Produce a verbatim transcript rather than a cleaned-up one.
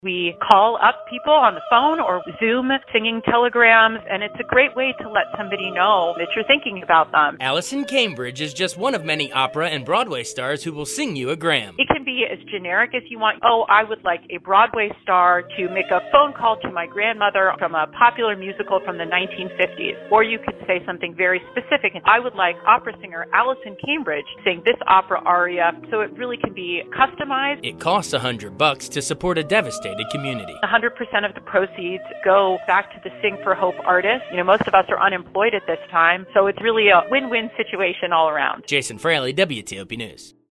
We call up people on the phone or Zoom singing telegrams, and it's a great way to let somebody know that you're thinking about them. Allison Cambridge is just one of many opera and Broadway stars who will sing you a gram. It can be as generic as you want. Oh, I would like a Broadway star to make a phone call to my grandmother from a popular musical from the nineteen fifties. Or you could say something very specific. I would like opera singer Allison Cambridge to sing this opera aria. So it really can be customized. It costs a hundred bucks to support a devastated community. one hundred percent of the proceeds go back to the Sing for Hope artists. You know, most of us are unemployed at this time, so it's really a win-win situation all around. Jason Fraley, W T O P News.